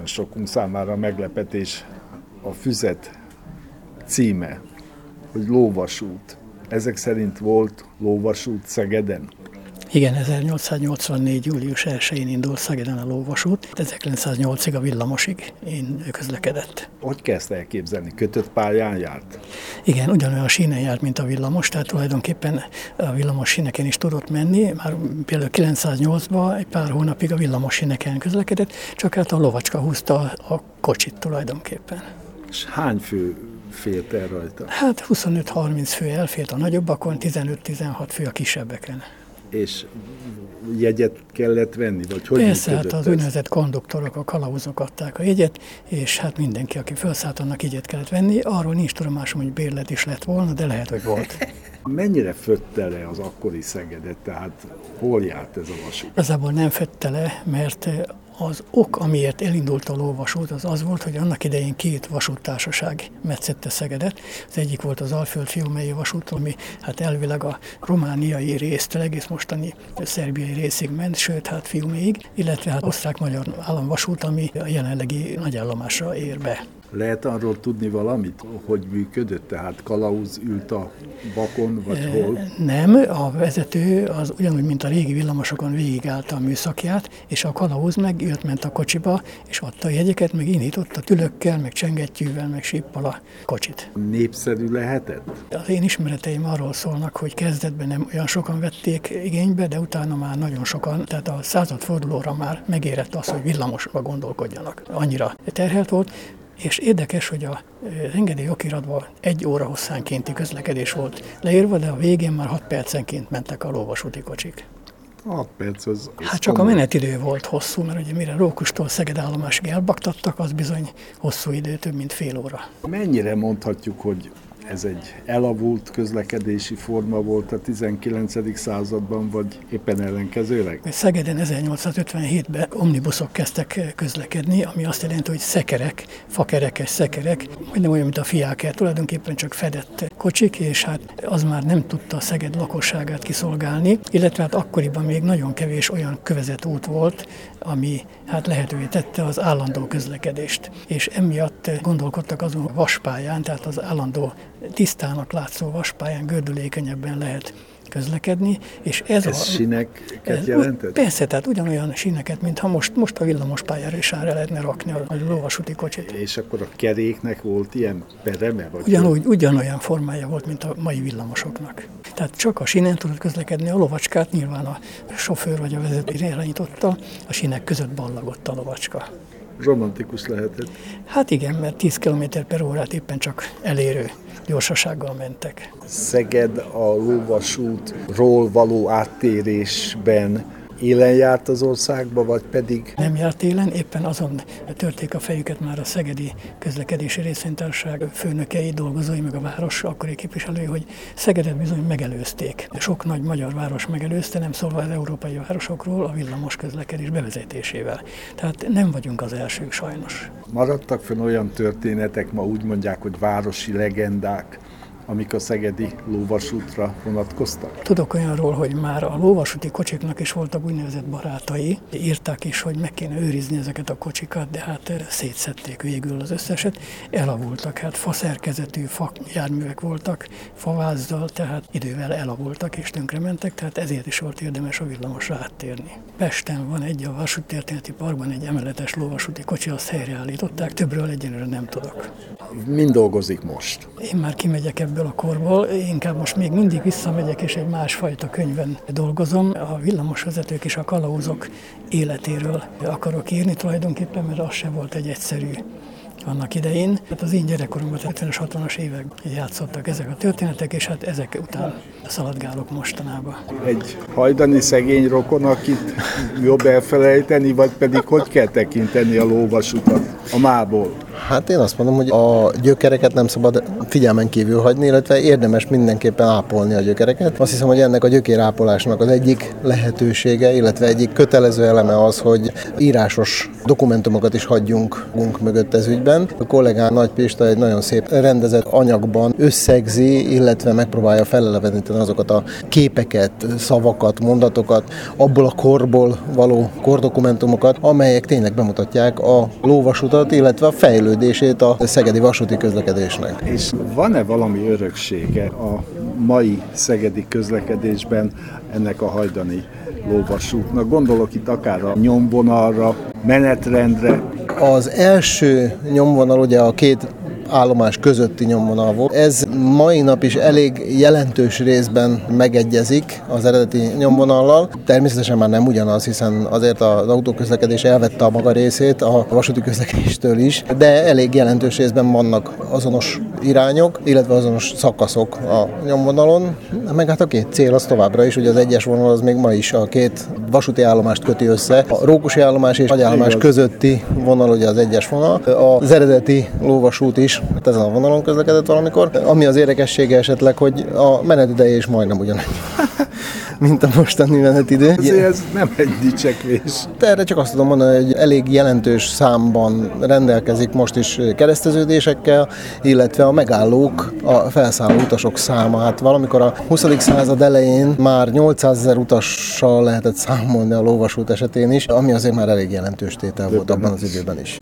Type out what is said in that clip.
talán sokunk számára meglepetés a füzet címe, hogy Lóvasút. Ezek szerint volt lóvasút Szegeden? Igen, 1884. július 1-én indult Szegeden a lóvasút, 1908-ig a villamosig közlekedett. Hogy kell ezt elképzelni? Kötött pályán járt? Igen, ugyanolyan sínen járt, mint a villamos, tehát tulajdonképpen a villamos síneken is tudott menni. Már például 908-ban egy pár hónapig a villamos síneken közlekedett, csak hát a lovacska húzta a kocsit tulajdonképpen. És hány fő félt el rajta? Hát 25-30 fő elfért a nagyobbakon, 15-16 fő a kisebbeken. És jegyet kellett venni? Vagy hogy persze, hát az ez? úgynevezett konduktorok, a kalauzok adták a jegyet, és hát mindenki, aki felszállt, annak jegyet kellett venni. Arról nincs tudomásom, hogy bérlet is lett volna, de lehet, hogy volt. Mennyire födte le az akkori Szegedet, tehát hol járt ez a vasút? Igazából nem födte le, mert az ok, amiért elindult a lóvasút, az volt, hogy annak idején két vasúttársaság metszette Szegedet. Az egyik volt az Alföld-Fiumei vasút, ami hát elvileg a romániai résztől egész mostani szerbiai részig ment, sőt, hát Fiuméig, illetve hát osztrák-magyar államvasút, ami a jelenlegi nagyállomásra ér be. Lehet arról tudni valamit, hogy működött? Tehát kalauz ült a bakon, vagy hol? Nem, a vezető az ugyanúgy, mint a régi villamosokon végigállta a műszakját, és a kalauz meg ment a kocsiba, és adta a jegyeket, meg indította tülökkel, meg csengettyűvel, meg síppal a kocsit. Népszerű lehetett? Az én ismereteim arról szólnak, hogy kezdetben nem olyan sokan vették igénybe, de utána már nagyon sokan, tehát a századfordulóra már megérett az, hogy villamosba gondolkodjanak. Annyira terhelt volt. És érdekes, hogy a engedély okiratban 1 óra hosszánkénti közlekedés volt leírva, de a végén már 6 percenként mentek a lóvasúti kocsik. 6 perc az... Hát csak a menetidő volt hosszú, mert ugye mire Rókustól Szeged állomásig elbaktattak, az bizony hosszú idő, több mint fél óra. Mennyire mondhatjuk, hogy ez egy elavult közlekedési forma volt a 19. században, vagy éppen ellenkezőleg? Szegeden 1857-ben omnibuszok kezdtek közlekedni, ami azt jelenti, hogy szekerek, fakerekes szekerek, majdnem olyan, mint a fiáker, tulajdonképpen csak fedett kocsik, és hát az már nem tudta a Szeged lakosságát kiszolgálni, illetve hát akkoriban még nagyon kevés olyan kövezett út volt, ami hát lehetővé tette az állandó közlekedést. És emiatt gondolkodtak azon a vaspályán, tehát az állandó tisztának látszó vaspályán gördülékenyebben lehet közlekedni, és ez síneket jelentett? Persze, tehát ugyanolyan síneket, mintha most a villamospályára is ára lehetne rakni a lóvasúti kocsit. És akkor a keréknek volt ilyen pereme? Vagy ugyanolyan formája volt, mint a mai villamosoknak. Tehát csak a sínen tudott közlekedni, a lovacskát nyilván a sofőr vagy a vezető irányította, a sínek között ballagott a lovacska. Romantikus lehetett. Hát igen, mert 10 km/órát éppen csak elérő gyorsasággal mentek. Szeged a lóvasútról való áttérésben élen járt az országba, vagy pedig? Nem járt élen, éppen azon törték a fejüket már a Szegedi Közlekedési Részvénytársaság főnökei, dolgozói, meg a város akkori képviselői, hogy Szegedet bizony megelőzték. Sok nagy magyar város megelőzte, nem szólva az európai városokról, a villamos közlekedés bevezetésével. Tehát nem vagyunk az elsők sajnos. Maradtak fenn olyan történetek, ma úgy mondják, hogy városi legendák, amik a szegedi lóvasútra vonatkoztak? Tudok olyanról, hogy már a lóvasúti kocsiknak is voltak úgynevezett barátai. Írták is, hogy meg kéne őrizni ezeket a kocsikat, de hát szétszedték végül az összeset. Elavultak, hát faszerkezetű járművek voltak, favázzal, tehát idővel elavultak és tönkrementek, tehát ezért is volt érdemes a villamosra áttérni. Pesten van a Vasúttörténeti Parkban egy emeletes lóvasúti kocsi, azt helyreállították, többről egyenlőre nem tudok. Mind dolgozik most? Én már kimegyek ebből a korból, inkább most még mindig visszamegyek, és egy másfajta könyvben dolgozom. A villamosvezetők és a kalauzok életéről akarok írni tulajdonképpen, mert az sem volt egy egyszerű annak idején. Hát az én gyerekkoromban, 50-es, 60-as években játszottak ezek a történetek, és hát ezek után szaladgálok mostanában. Egy hajdani szegény rokon, akit jobb elfelejteni, vagy pedig hogy kell tekinteni a lóvasutat a mából? Hát én azt mondom, hogy a gyökereket nem szabad figyelmen kívül hagyni, illetve érdemes mindenképpen ápolni a gyökereket. Azt hiszem, hogy ennek a gyökérápolásnak az egyik lehetősége, illetve egyik kötelező eleme az, hogy írásos dokumentumokat is hagyjunk mögött ez ügyben. A kollégám Nagy Pista egy nagyon szép rendezett anyagban összegzi, illetve megpróbálja feleleveníteni azokat a képeket, szavakat, mondatokat, abból a korból való kordokumentumokat, amelyek tényleg bemutatják a lóvasutat, illetve a fejlődését a szegedi vasúti közlekedésnek. És van-e valami öröksége a mai szegedi közlekedésben ennek a hajdani lóvasútnak? Gondolok itt akár a nyomvonalra, menetrendre. Az első nyomvonal ugye a két állomás közötti nyomvonal volt. Ez mai nap is elég jelentős részben megegyezik az eredeti nyomvonallal. Természetesen már nem ugyanaz, hiszen azért az autóközlekedés elvette a maga részét a vasúti közlekedéstől is, de elég jelentős részben vannak azonos irányok, illetve azonos szakaszok a nyomvonalon. Meg hát a két cél az továbbra is, ugye az egyes vonal az még ma is a két vasúti állomást köti össze. A Rókusi állomás és Nagyállomás közötti vonal ugye az egyes vonal. Az eredeti lóvasút is ezen a vonalon közlekedett valamikor. Ami az érdekessége esetleg, hogy a menetideje is majdnem ugyanannyi, mint a mostani menetidő. Azért ez nem egy dicsekvés. De erre csak azt tudom mondani, hogy elég jelentős számban rendelkezik most is kereszteződésekkel, illetve a megállók, a felszálló utasok száma. Hát valamikor a 20. század elején már 800 000 utassal lehetett számolni a lóvasút esetén is, ami azért már elég jelentős tétel volt abban az időben is.